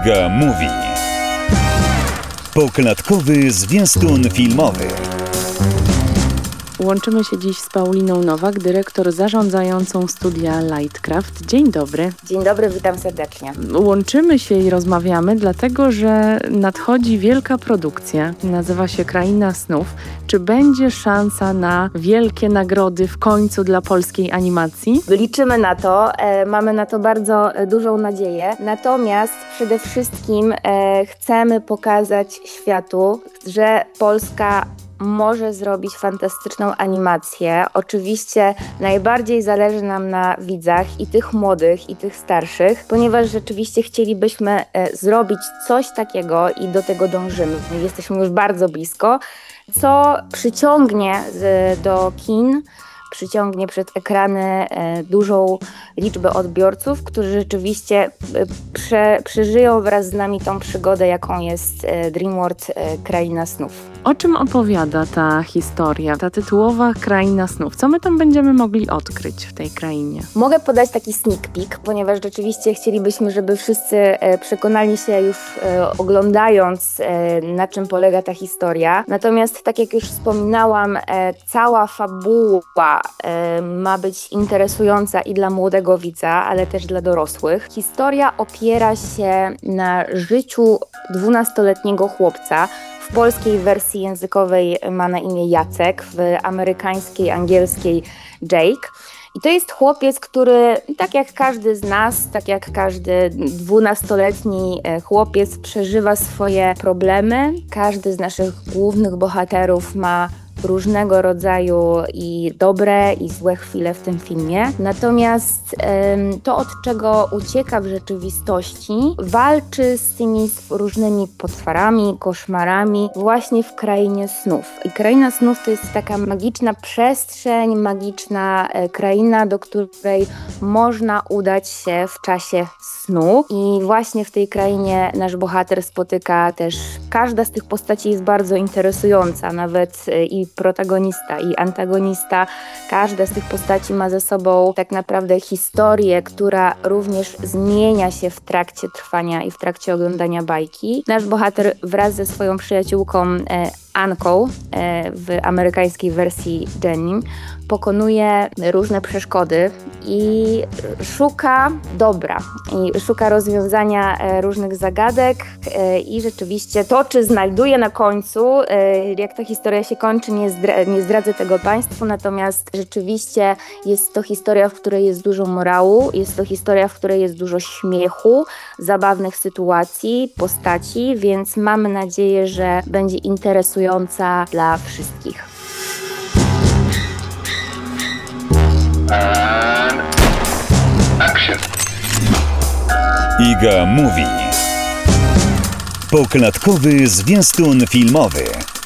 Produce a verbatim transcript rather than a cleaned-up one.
Iga Mówi. Poklatkowy zwiastun filmowy. Łączymy się dziś z Pauliną Nowak, dyrektor zarządzającą studia Lightcraft. Dzień dobry. Dzień dobry, witam serdecznie. Łączymy się i rozmawiamy, dlatego że nadchodzi wielka produkcja. Nazywa się Kraina Snów. Czy będzie szansa na wielkie nagrody w końcu dla polskiej animacji? Liczymy na to, e, mamy na to bardzo dużą nadzieję. Natomiast przede wszystkim e, chcemy pokazać światu, że Polska może zrobić fantastyczną animację. Oczywiście najbardziej zależy nam na widzach i tych młodych, i tych starszych, ponieważ rzeczywiście chcielibyśmy e, zrobić coś takiego i do tego dążymy. Jesteśmy już bardzo blisko, co przyciągnie z, do kin, przyciągnie przed ekrany e, dużą liczbę odbiorców, którzy rzeczywiście e, prze, przeżyją wraz z nami tą przygodę, jaką jest e, DreamWorld e, Kraina Snów. O czym opowiada ta historia, ta tytułowa Kraina Snów? Co my tam będziemy mogli odkryć w tej krainie? Mogę podać taki sneak peek, ponieważ rzeczywiście chcielibyśmy, żeby wszyscy e, przekonali się już e, oglądając, e, na czym polega ta historia. Natomiast, tak jak już wspominałam, e, cała fabuła e, ma być interesująca i dla młodego widza, ale też dla dorosłych. Historia opiera się na życiu dwunastoletniego chłopca. W polskiej wersji językowej ma na imię Jacek, w amerykańskiej, angielskiej Jake. I to jest chłopiec, który tak jak każdy z nas, tak jak każdy dwunastoletni chłopiec przeżywa swoje problemy. Każdy z naszych głównych bohaterów ma różnego rodzaju i dobre, i złe chwile w tym filmie. Natomiast ym, to, od czego ucieka w rzeczywistości, walczy z tymi różnymi potworami, koszmarami właśnie w Krainie Snów. I Kraina Snów to jest taka magiczna przestrzeń, magiczna e, kraina, do której można udać się w czasie snu. I właśnie w tej krainie nasz bohater spotyka też, każda z tych postaci jest bardzo interesująca, nawet e, i protagonista i antagonista. Każda z tych postaci ma ze sobą tak naprawdę historię, która również zmienia się w trakcie trwania i w trakcie oglądania bajki. Nasz bohater wraz ze swoją przyjaciółką e, Anką e, w amerykańskiej wersji Jenny pokonuje różne przeszkody i szuka dobra, i szuka rozwiązania e, różnych zagadek e, i rzeczywiście to, czy znajduje na końcu, e, jak ta historia się kończy, nie, zdra- nie zdradzę tego Państwu, natomiast rzeczywiście jest to historia, w której jest dużo morału, jest to historia, w której jest dużo śmiechu, zabawnych sytuacji, postaci, więc mamy nadzieję, że będzie interesująca dla wszystkich. And action. Iga Mówi. Poklatkowy zwiastun filmowy.